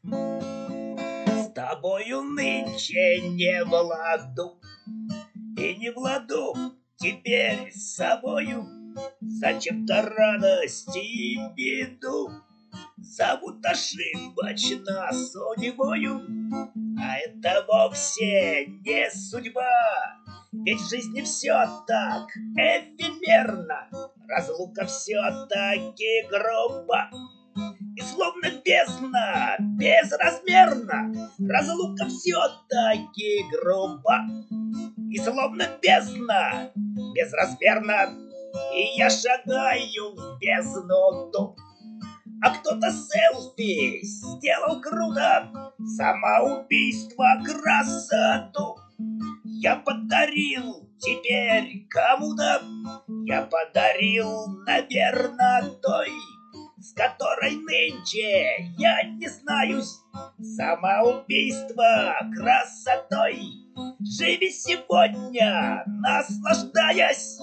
С тобою нынче не в ладу, и не в ладу теперь с собою. Зачем-то радость и беду зовут ошибочно судьбою. А это вовсе не судьба, ведь в жизни все так эфемерно, разлука все-таки груба. И словно бездна, безразмерна, разлука все-таки груба. И словно бездна, безразмерна, и я шагаю в бездну ту. А кто-то селфи сделал круто, самоубийство красоту. Я подарил теперь кому-то, я подарил, наверное, той, с которой нынче я не знаюсь. Самоубийство красотой. Живи сегодня, наслаждаясь.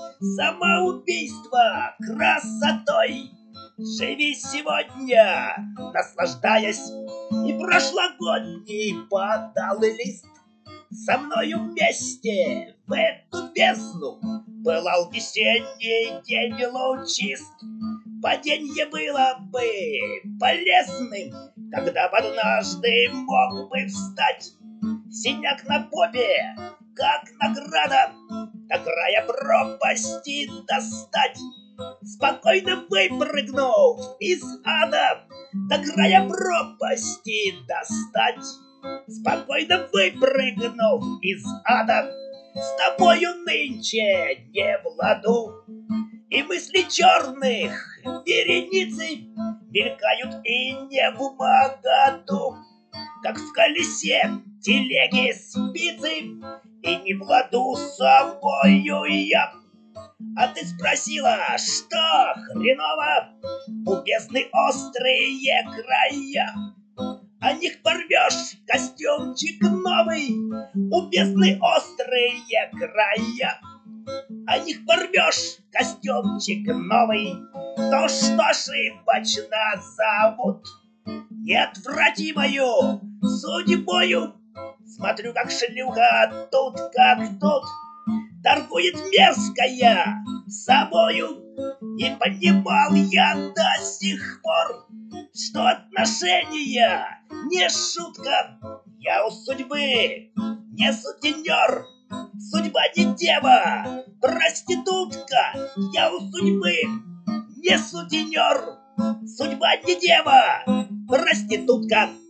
Самоубийство красотой. Живи сегодня, наслаждаясь. И прошлогодний подалый лист со мною вместе в эту бездну пылал весенний день лучист. Паденье было бы полезным, когда бы однажды мог бы встать. Синяк на попе, как награда, до края пропасти достать. Спокойно выпрыгнув из ада, до края пропасти достать. Спокойно выпрыгнув из ада, с тобою нынче не в ладу. И мысли черных вереницы мелькают и не в моготу, как в колесе телеги спицы, и не в ладу с собою я. А ты спросила, что хреново, у бездны острые края. О них порвешь костюмчик новый, у бездны острые края. О них порвешь костюмчик новый, то, что ошибочно зовут неотвратимою судьбою. Смотрю, как шлюха тут, как тут, торгует мерзкая собою. Не понимал я до сих пор, что отношения не шутка. Я у судьбы не сутенер, судьба не дева, проститутка. Я у судьбы не сутенер, судьба не дева, проститутка.